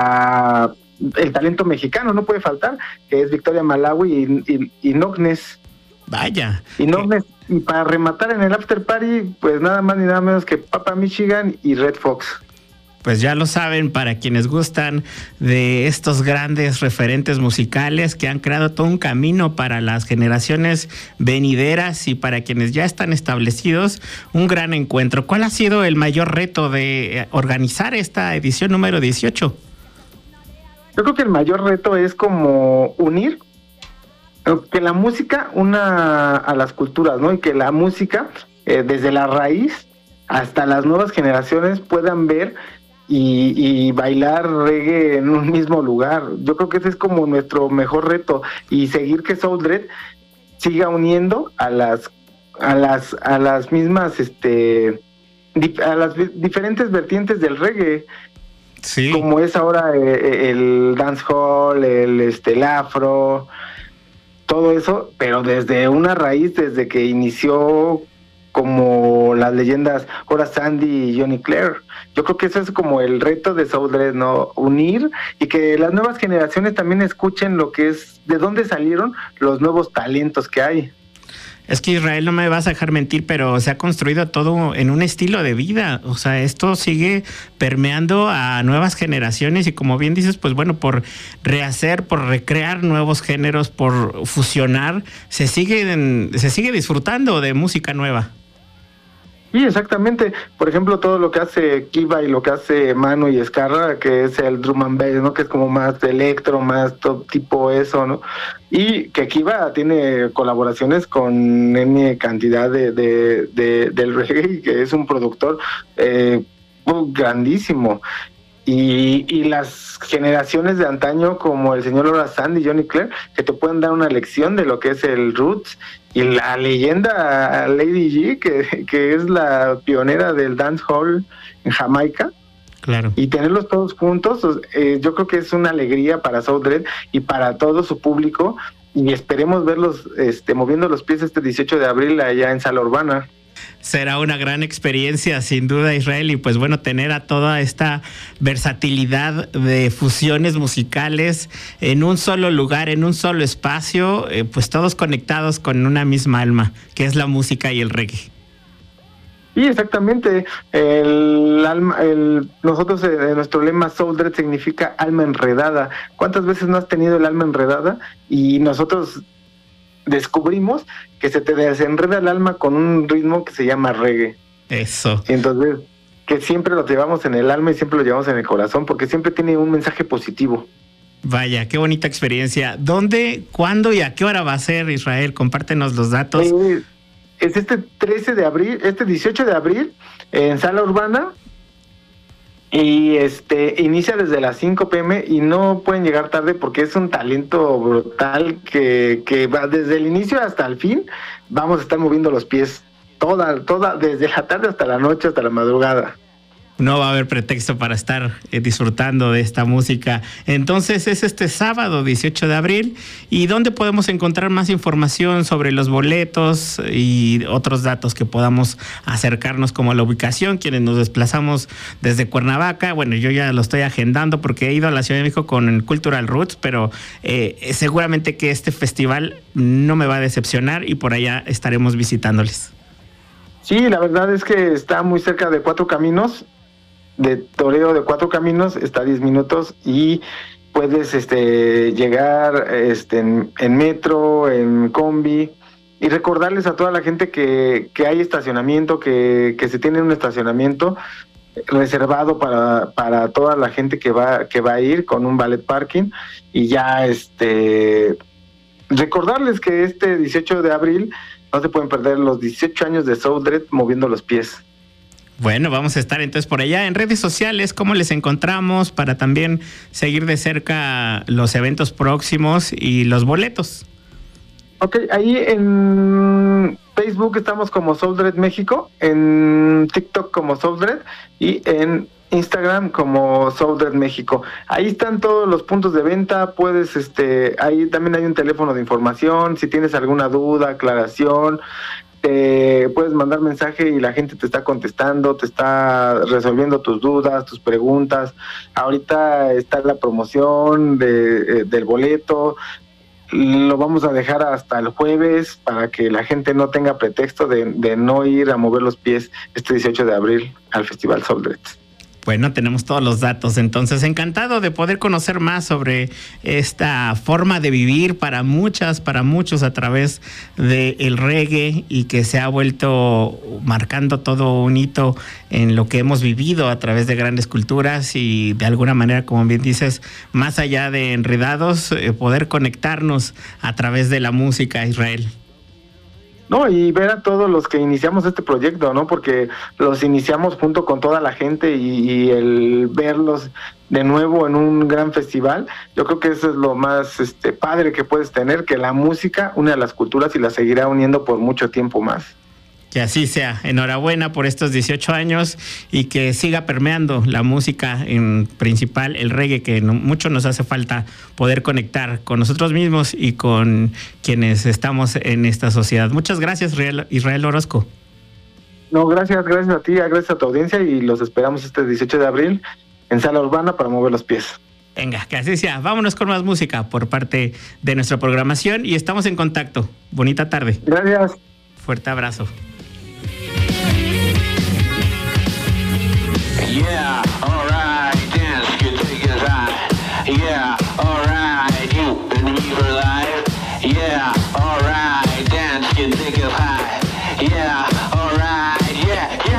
a el talento mexicano, no puede faltar, que es Victoria Malawi y, y, y Nognes. Vaya. Y Nognes, y para rematar en el after party, pues nada más ni nada menos que Papa Michigan y Red Fox. Pues ya lo saben, para quienes gustan de estos grandes referentes musicales que han creado todo un camino para las generaciones venideras y para quienes ya están establecidos, un gran encuentro. ¿Cuál ha sido el mayor reto de organizar esta edición número dieciocho? Yo creo que el mayor reto es como unir, que la música una a las culturas, ¿no? Y que la música, eh, desde la raíz hasta las nuevas generaciones, puedan ver y, y bailar reggae en un mismo lugar. Yo creo que ese es como nuestro mejor reto, y seguir que Soul Dread siga uniendo a las a las a las mismas este dif- a las vi- diferentes vertientes del reggae. Sí. Como es ahora eh, el dancehall, el este el afro, todo eso, pero desde una raíz, desde que inició como las leyendas Ora Sandy y Johnny Claire. Yo creo que eso es como el reto de Soul Dread, ¿no? Unir y que las nuevas generaciones también escuchen lo que es, de dónde salieron los nuevos talentos que hay. Es que Israel, no me vas a dejar mentir, pero se ha construido todo en un estilo de vida. O sea, esto sigue permeando a nuevas generaciones y, como bien dices, pues bueno, por rehacer, por recrear nuevos géneros, por fusionar, se sigue, se sigue disfrutando de música nueva. Sí, exactamente. Por ejemplo, todo lo que hace Kiva y lo que hace Manu y Escarra, que es el drum and bass, ¿no? Que es como más de electro, más todo tipo eso, ¿no? Y que Kiva tiene colaboraciones con N cantidad de, de, de del reggae, que es un productor eh, uh, grandísimo. Y, y las generaciones de antaño, como el señor Ora Sandy y Johnny Claire, que te pueden dar una lección de lo que es el roots, y la leyenda Lady G, que, que es la pionera del dancehall en Jamaica. Claro. Y tenerlos todos juntos, eh, yo creo que es una alegría para Soul Dread y para todo su público, y esperemos verlos este, moviendo los pies este dieciocho de abril allá en Sala Urbana. Será una gran experiencia, sin duda, Israel, y pues bueno, tener a toda esta versatilidad de fusiones musicales en un solo lugar, en un solo espacio, eh, pues todos conectados con una misma alma, que es la música y el reggae. Sí, exactamente. El alma, el, nosotros, eh, nuestro lema Soul Dread significa alma enredada. ¿Cuántas veces no has tenido el alma enredada? Y nosotros descubrimos que se te desenreda el alma con un ritmo que se llama reggae. Eso. Entonces, que siempre lo llevamos en el alma y siempre lo llevamos en el corazón, porque siempre tiene un mensaje positivo. Vaya, qué bonita experiencia. ¿Dónde, cuándo y a qué hora va a ser, Israel? Compártenos los datos. Eh, es este trece de abril, este dieciocho de abril, en Sala Urbana. Y este inicia desde las cinco pe eme y no pueden llegar tarde porque es un talento brutal que, que va desde el inicio hasta el fin. Vamos a estar moviendo los pies toda, toda, desde la tarde hasta la noche, hasta la madrugada. No va a haber pretexto para estar eh, disfrutando de esta música. Entonces es este sábado dieciocho de abril. ¿Y dónde podemos encontrar más información sobre los boletos y otros datos que podamos acercarnos, como la ubicación? Quienes nos desplazamos desde Cuernavaca, bueno, yo ya lo estoy agendando porque he ido a la Ciudad de México con el Cultural Roots, pero eh, seguramente que este festival no me va a decepcionar y por allá estaremos visitándoles. Sí, la verdad es que está muy cerca de Cuatro Caminos. De Toreo de Cuatro Caminos está a diez minutos y puedes este llegar este en, en metro, en combi, y recordarles a toda la gente que, que hay estacionamiento, que, que se tiene un estacionamiento reservado para, para toda la gente que va, que va a ir con un valet parking. Y ya este recordarles que este dieciocho de abril no se pueden perder los dieciocho años de Soul Dread moviendo los pies. Bueno, vamos a estar entonces por allá en redes sociales. ¿Cómo les encontramos para también seguir de cerca los eventos próximos y los boletos? Ok, ahí en Facebook estamos como Soldred México, en TikTok como Soldred y en Instagram como Soldred México. Ahí están todos los puntos de venta. Puedes, este, ahí también hay un teléfono de información. Si tienes alguna duda, aclaración, te puedes mandar mensaje y la gente te está contestando, te está resolviendo tus dudas, tus preguntas. Ahorita está la promoción de, del boleto. Lo vamos a dejar hasta el jueves para que la gente no tenga pretexto de, de no ir a mover los pies este dieciocho de abril al Festival Soldred. Bueno, tenemos todos los datos, entonces encantado de poder conocer más sobre esta forma de vivir para muchas, para muchos a través del reggae y que se ha vuelto marcando todo un hito en lo que hemos vivido a través de grandes culturas y de alguna manera, como bien dices, más allá de enredados, eh, poder conectarnos a través de la música, Israel. No, y ver a todos los que iniciamos este proyecto, ¿no? Porque los iniciamos junto con toda la gente y, y el verlos de nuevo en un gran festival, yo creo que eso es lo más este, padre que puedes tener, que la música une a las culturas y las seguirá uniendo por mucho tiempo más. Que así sea. Enhorabuena por estos dieciocho años y que siga permeando la música, en principal el reggae, que no, mucho nos hace falta poder conectar con nosotros mismos y con quienes estamos en esta sociedad. Muchas gracias, Israel, Israel Orozco. No, gracias, gracias a ti, gracias a tu audiencia y los esperamos este dieciocho de abril en Sala Urbana para mover los pies. Venga, que así sea. Vámonos con más música por parte de nuestra programación y estamos en contacto. Bonita tarde. Gracias. Fuerte abrazo. Yeah, alright, dance, you take it high. Yeah, alright, you believe alive. Yeah, alright, dance, you take it high. Yeah, alright, yeah, yeah.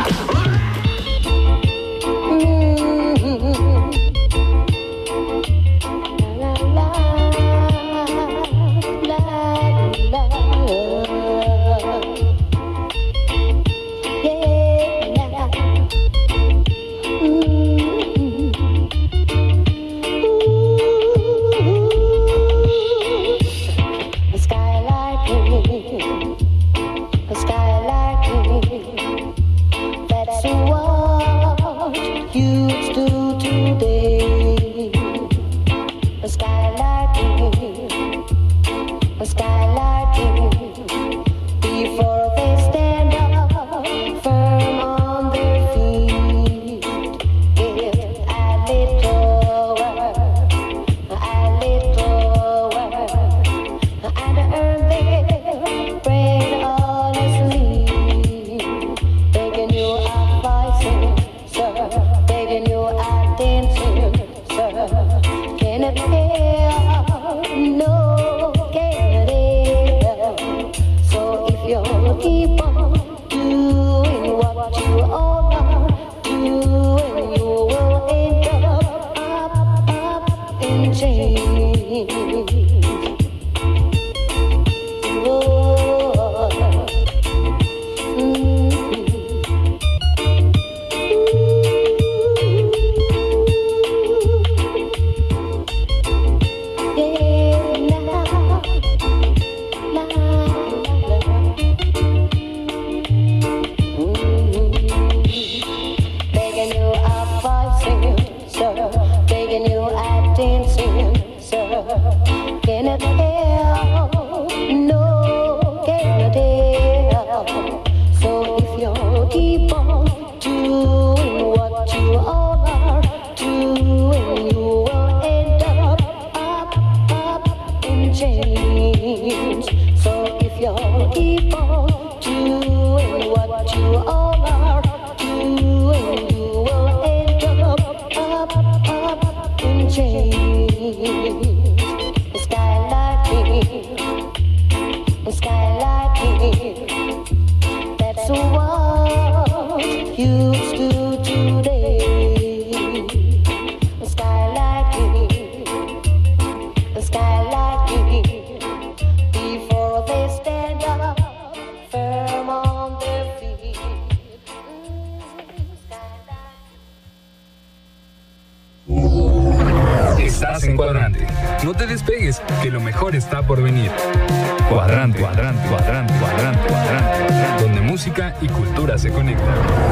te despegues, que lo mejor está por venir. Cuadrante, cuadrante, cuadrante, cuadrante, cuadrante, cuadrante, donde música y cultura se conectan.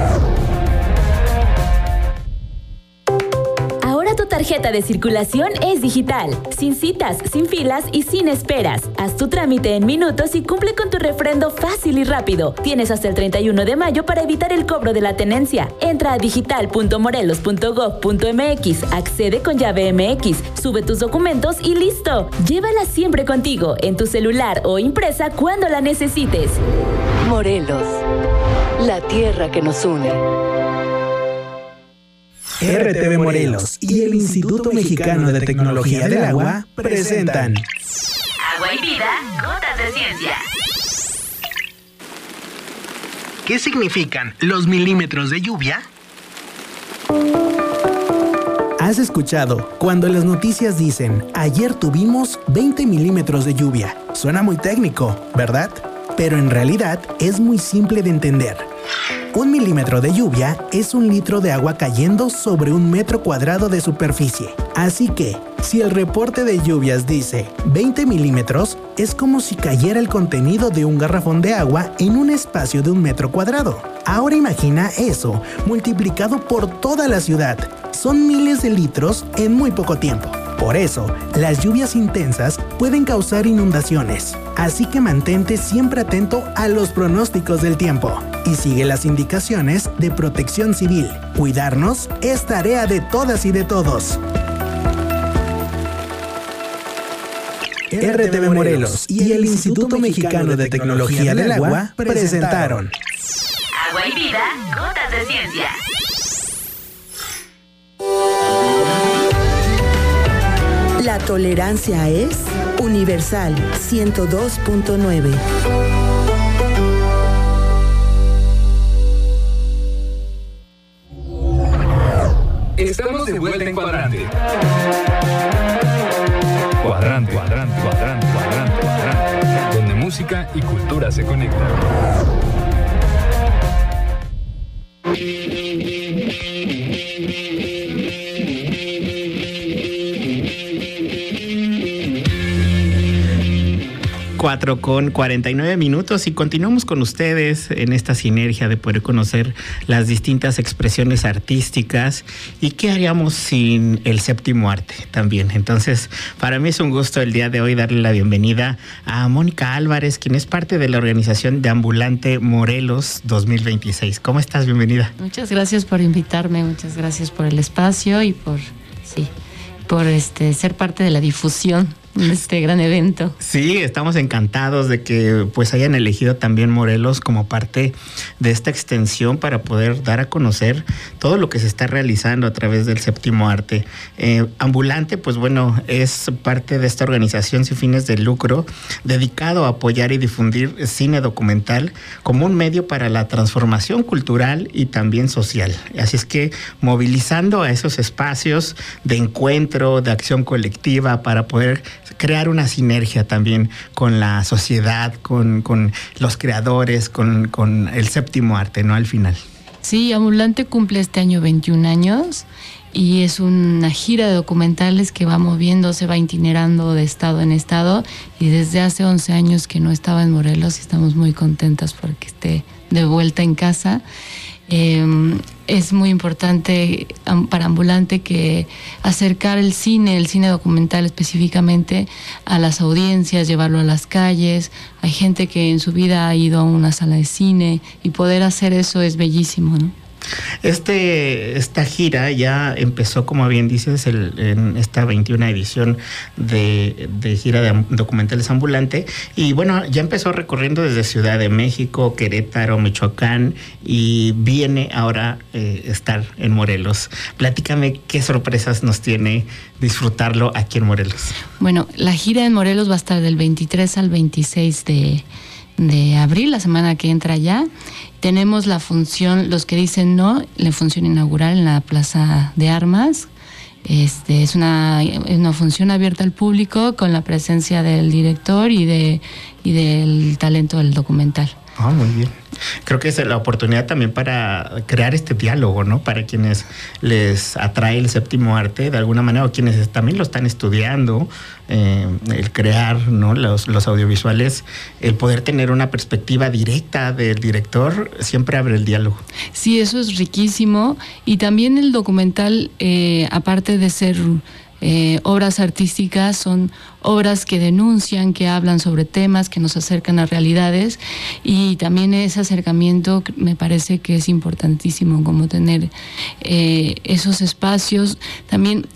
Tu tarjeta de circulación es digital, sin citas, sin filas y sin esperas. Haz tu trámite en minutos y cumple con tu refrendo fácil y rápido. Tienes hasta el treinta y uno de mayo para evitar el cobro de la tenencia. Entra a digital punto morelos punto gob punto mx, accede con llave M X, sube tus documentos y listo. Llévala siempre contigo, en tu celular o impresa cuando la necesites. Morelos, la tierra que nos une. R T V Morelos y el Instituto Mexicano de Tecnología del Agua presentan Agua y Vida, Gotas de Ciencia. ¿Qué significan los milímetros de lluvia? ¿Has escuchado cuando las noticias dicen ayer tuvimos veinte milímetros de lluvia? Suena muy técnico, ¿verdad? Pero en realidad es muy simple de entender. Un milímetro de lluvia es un litro de agua cayendo sobre un metro cuadrado de superficie. Así que, si el reporte de lluvias dice veinte milímetros, es como si cayera el contenido de un garrafón de agua en un espacio de un metro cuadrado. Ahora imagina eso multiplicado por toda la ciudad. Son miles de litros en muy poco tiempo. Por eso, las lluvias intensas pueden causar inundaciones. Así que mantente siempre atento a los pronósticos del tiempo y sigue las indicaciones de Protección Civil. Cuidarnos es tarea de todas y de todos. R T V Morelos y el Instituto Mexicano de Tecnología del Agua presentaron Agua y Vida, Gotas de Ciencia. La tolerancia es Universal ciento dos punto nueve. Estamos de vuelta en Cuadrante. Cuadrante, cuadrante, cuadrante, cuadrante, cuadrante, donde música y cultura se conectan. cuatro con cuarenta y nueve minutos y continuamos con ustedes en esta sinergia de poder conocer las distintas expresiones artísticas y qué haríamos sin el séptimo arte también. Entonces, para mí es un gusto el día de hoy darle la bienvenida a Mónica Álvarez, quien es parte de la organización de Ambulante Morelos dos mil veintiséis. ¿Cómo estás? Bienvenida. Muchas gracias por invitarme, muchas gracias por el espacio y por, sí, por este, ser parte de la difusión de este gran evento. Sí, estamos encantados de que pues hayan elegido también Morelos como parte de esta extensión para poder dar a conocer todo lo que se está realizando a través del séptimo arte. Eh, Ambulante, pues bueno, es parte de esta organización sin fines de lucro dedicado a apoyar y difundir cine documental como un medio para la transformación cultural y también social. Así es que movilizando a esos espacios de encuentro, de acción colectiva para poder crear una sinergia también con la sociedad, con, con los creadores, con, con el séptimo arte, ¿no? Al final. Sí, Ambulante cumple este año veintiún años y es una gira de documentales que va moviendo, se va itinerando de estado en estado y desde hace once años que no estaba en Morelos y estamos muy contentas porque esté de vuelta en casa. Eh, es muy importante para Ambulante que acercar el cine, el cine documental específicamente a las audiencias, llevarlo a las calles. Hay gente que en su vida ha ido a una sala de cine y poder hacer eso es bellísimo, ¿no? Este, esta gira ya empezó, como bien dices, el, en esta veintiuna edición de, de gira de documentales Ambulante. Y bueno, ya empezó recorriendo desde Ciudad de México, Querétaro, Michoacán y viene ahora eh, estar en Morelos. Platícame qué sorpresas nos tiene disfrutarlo aquí en Morelos. Bueno, la gira en Morelos va a estar del veintitrés al veintiséis de... de abril, la semana que entra ya. Tenemos la función, los que dicen no, la función inaugural en la Plaza de Armas. Este, es una, una función abierta al público con la presencia del director y, de, y del talento del documental. Ah, muy bien. Creo que es la oportunidad también para crear este diálogo, ¿no? Para quienes les atrae el séptimo arte de alguna manera, o quienes también lo están estudiando, eh, el crear, ¿no? Los, los audiovisuales, el poder tener una perspectiva directa del director siempre abre el diálogo. Sí, eso es riquísimo. Y también el documental, eh, aparte de ser Eh, obras artísticas, son obras que denuncian, que hablan sobre temas, que nos acercan a realidades, y también ese acercamiento me parece que es importantísimo, como tener eh, esos espacios. También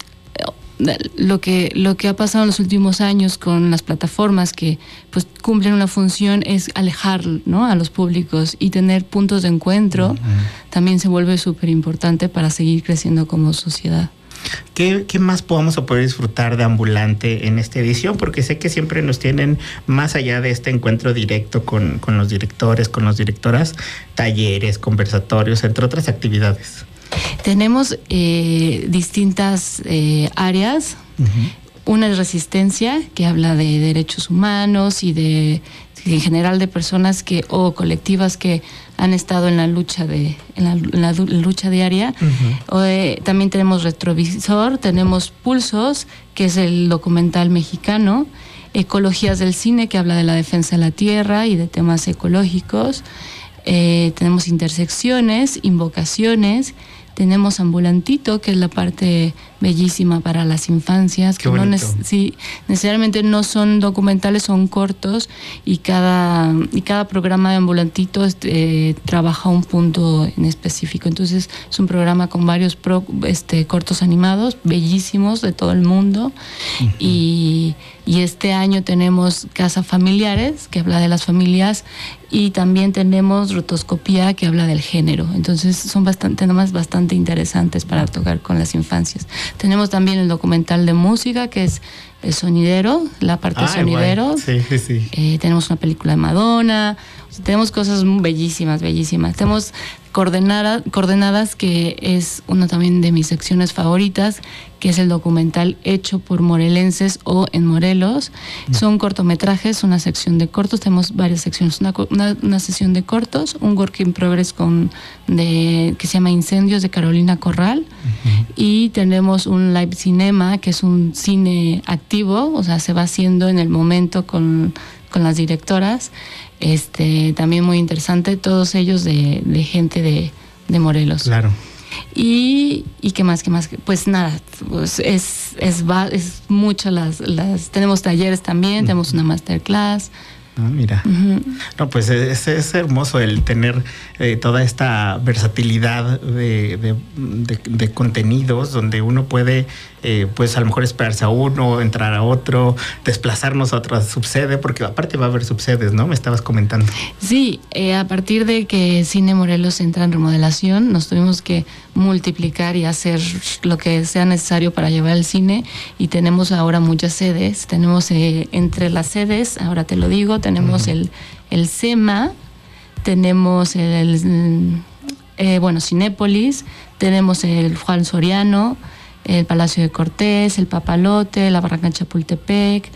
lo que lo que ha pasado en los últimos años con las plataformas que pues cumplen una función es alejar, ¿no?, a los públicos, y tener puntos de encuentro uh-huh. también se vuelve súper importante para seguir creciendo como sociedad. ¿Qué, ¿Qué más podamos poder disfrutar de Ambulante en esta edición? Porque sé que siempre nos tienen, más allá de este encuentro directo con, con los directores, con las directoras, talleres, conversatorios, entre otras actividades. Tenemos eh, distintas eh, áreas. Uh-huh. Una es Resistencia, que habla de derechos humanos y de, en general, de personas que o colectivas que han estado en la lucha de en la, en la lucha diaria. Uh-huh. O, eh, también tenemos Retrovisor, tenemos Pulsos, que es el documental mexicano, Ecologías del Cine, que habla de la defensa de la tierra y de temas ecológicos. Eh, tenemos Intersecciones, Invocaciones. Tenemos Ambulantito, que es la parte bellísima para las infancias, Qué que no bonito. neces- sí, necesariamente no son documentales, son cortos, y cada y cada programa de Ambulantito este, eh, trabaja un punto en específico. Entonces es un programa con varios pro, este, cortos animados bellísimos de todo el mundo. Uh-huh. y, y este año tenemos Casa Familiares, que habla de las familias, y también tenemos Rotoscopía, que habla del género. Entonces son bastante temas bastante interesantes para tocar con las infancias. Tenemos también el documental de música, que es el sonidero, la parte Ay, sonidero. Sí, sí, sí. Eh, tenemos una película de Madonna. O sea, tenemos cosas bellísimas, bellísimas. Tenemos Coordenada, Coordenadas, que es una también de mis secciones favoritas, que es el documental hecho por morelenses o en Morelos. Mm. Son cortometrajes, una sección de cortos. Tenemos varias secciones. Una, una, una sesión de cortos, un work in progress con, de, que se llama Incendios, de Carolina Corral. Uh-huh. Y tenemos un live cinema, que es un cine activo, o sea, se va haciendo en el momento con, con las directoras. Este, también muy interesante, todos ellos de, de gente de, de Morelos. Claro. Y, y qué más, qué más, pues nada, pues es, es, es mucho las, las, tenemos talleres también, uh-huh. tenemos una masterclass. Ah, mira. Uh-huh. No, pues es, es hermoso el tener eh, toda esta versatilidad de, de, de, de contenidos donde uno puede, eh, pues a lo mejor esperarse a uno, entrar a otro, desplazarnos a otra subsede, porque aparte va a haber subsedes, ¿no? Me estabas comentando. Sí, eh, a partir de que Cine Morelos entra en remodelación, nos tuvimos que multiplicar y hacer lo que sea necesario para llevar el cine, y tenemos ahora muchas sedes. Tenemos eh, entre las sedes, ahora te lo digo, tenemos uh-huh. el, el SEMA, tenemos el, el eh, bueno, Cinépolis, tenemos el Juan Soriano, el Palacio de Cortés, el Papalote, la Barranca de Chapultepec,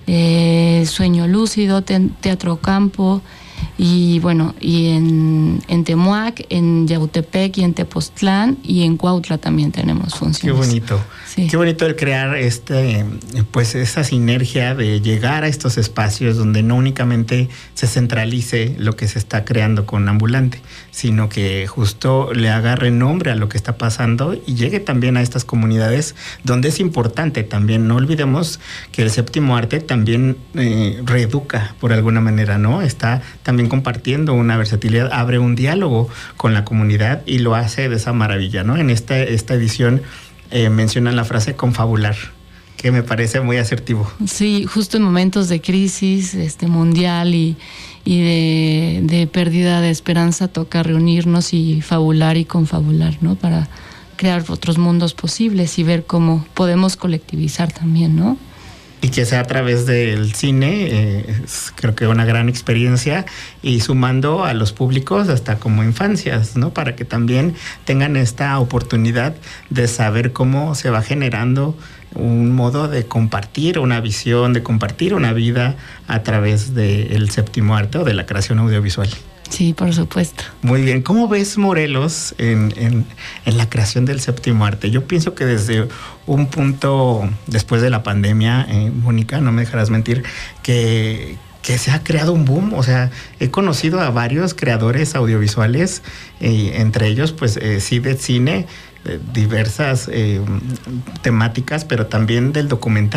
eh, Sueño Lúcido, te, Teatro Campo, y bueno, y en, en Temuac, en Yautepec y en Tepoztlán, y en Cuautla también tenemos funciones. Qué bonito. Sí. Qué bonito el crear este, pues esa sinergia de llegar a estos espacios donde no únicamente se centralice lo que se está creando con Ambulante, sino que justo le agarre nombre a lo que está pasando y llegue también a estas comunidades donde es importante también. No olvidemos que el séptimo arte también eh, reeduca por alguna manera, ¿no? Está también compartiendo una versatilidad, abre un diálogo con la comunidad y lo hace de esa maravilla, ¿no? En esta, esta edición eh, mencionan la frase confabular, que me parece muy asertivo. Sí, justo en momentos de crisis este, mundial y, y de, de pérdida de esperanza, toca reunirnos y fabular y confabular, ¿no? Para crear otros mundos posibles y ver cómo podemos colectivizar también, ¿no? Y que sea a través del cine, eh, es, creo que una gran experiencia, y sumando a los públicos hasta como infancias, ¿no? Para que también tengan esta oportunidad de saber cómo se va generando un modo de compartir una visión, de compartir una vida a través del séptimo arte o de la creación audiovisual. Sí, por supuesto. Muy bien. ¿Cómo ves Morelos en, en, en la creación del séptimo arte? Yo pienso que desde un punto después de la pandemia, eh, Mónica, no me dejarás mentir, que, que se ha creado un boom. O sea, he conocido a varios creadores audiovisuales, eh, entre ellos, pues, eh, sí, de cine, eh, diversas eh, temáticas, pero también del documental.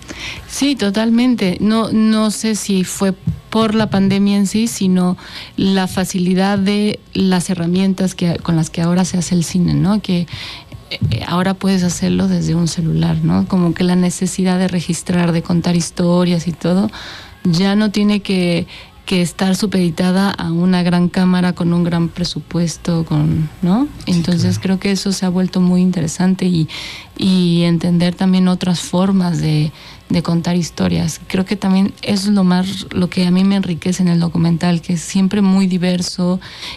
Sí, totalmente. No, no sé si fue por la pandemia en sí, sino la facilidad de las herramientas que, con las que ahora se hace el cine, ¿no? Que ahora puedes hacerlo desde un celular, ¿no? Como que la necesidad de registrar, de contar historias y todo, ya no tiene que, que estar supeditada a una gran cámara con un gran presupuesto, con, ¿no? Entonces sí, claro, creo que eso se ha vuelto muy interesante y, y entender también otras formas de, de contar historias. Creo que también eso es lo más, lo que a mí me enriquece en el documental, que es siempre muy diverso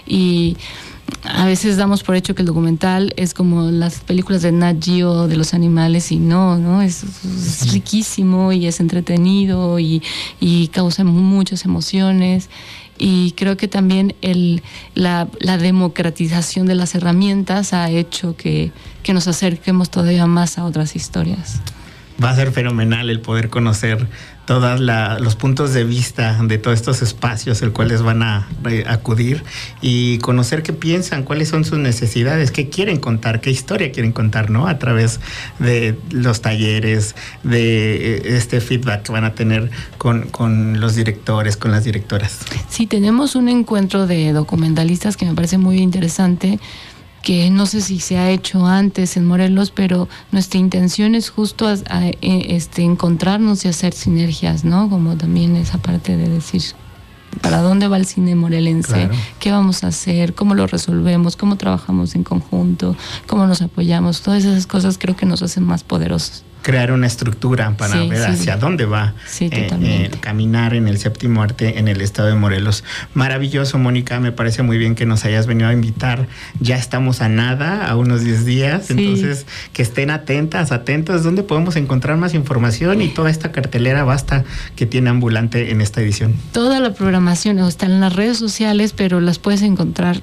y a veces damos por hecho que el documental es como las películas de Nat Geo de los animales y no, ¿no? Es, es riquísimo y es entretenido y, y causa muchas emociones. Y creo que también el, la, la democratización de las herramientas ha hecho que, que nos acerquemos todavía más a otras historias. Va a ser fenomenal el poder conocer todos los puntos de vista de todos estos espacios el cuales van a eh, acudir y conocer qué piensan, cuáles son sus necesidades, qué quieren contar, qué historia quieren contar, ¿no? A través de los talleres, de eh, este feedback que van a tener con, con los directores, con las directoras. Sí, tenemos un encuentro de documentalistas que me parece muy interesante, que no sé si se ha hecho antes en Morelos, pero nuestra intención es justo a, a, este, encontrarnos y hacer sinergias, ¿no? Como también esa parte de decir, ¿para dónde va el cine morelense? Claro. ¿Qué vamos a hacer? ¿Cómo lo resolvemos? ¿Cómo trabajamos en conjunto? ¿Cómo nos apoyamos? Todas esas cosas creo que nos hacen más poderosos. Crear una estructura para sí, ver sí, hacia dónde va sí, eh, eh, caminar en el séptimo arte en el estado de Morelos. Maravilloso, Mónica, me parece muy bien que nos hayas venido a invitar. Ya estamos a nada, a unos diez días, sí, entonces que estén atentas, atentos, ¿dónde podemos encontrar más información y toda esta cartelera vasta que tiene Ambulante en esta edición? Toda la programación está en las redes sociales, pero las puedes encontrar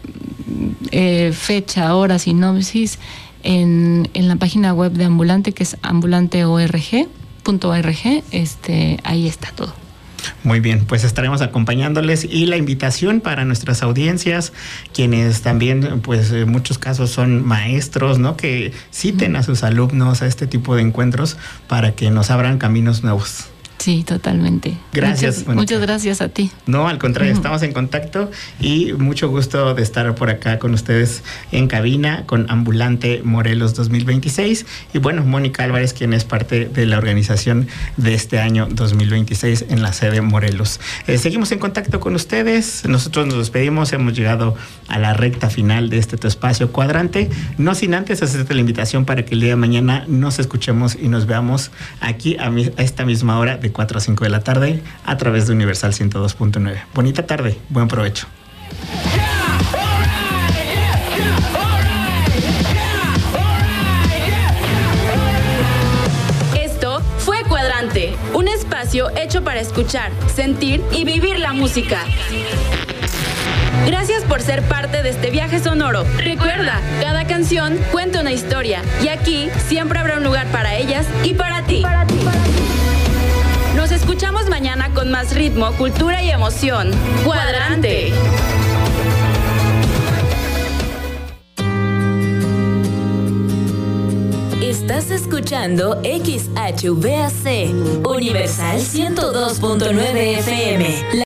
eh, fecha, hora, sinopsis, En, en la página web de Ambulante, que es ambulante punto org, este, ahí está todo. Muy bien, pues estaremos acompañándoles y la invitación para nuestras audiencias, quienes también, pues en muchos casos son maestros, ¿no? Que citen a sus alumnos a este tipo de encuentros para que nos abran caminos nuevos. Sí, totalmente. Gracias. Muchas, muchas gracias a ti. No, al contrario, uh-huh. Estamos en contacto y mucho gusto de estar por acá con ustedes en cabina con Ambulante Morelos dos mil veintiséis. Y bueno, Mónica Álvarez, quien es parte de la organización de este año dos mil veintiséis en la sede Morelos. Eh, seguimos en contacto con ustedes. Nosotros nos despedimos. Hemos llegado a la recta final de este tu espacio Cuadrante. No sin antes hacerte la invitación para que el día de mañana nos escuchemos y nos veamos aquí a, mi, a esta misma hora de cuatro a cinco de la tarde a través de Universal ciento dos punto nueve. Bonita tarde, buen provecho. Esto fue Cuadrante, un espacio hecho para escuchar, sentir y vivir la música. Gracias por ser parte de este viaje sonoro. Recuerda, cada canción cuenta una historia y aquí siempre habrá un lugar para ellas y para ti. Para ti, para ti. Nos escuchamos mañana con más ritmo, cultura y emoción. Cuadrante. Estás escuchando X H V A C, Universal ciento dos punto nueve F M.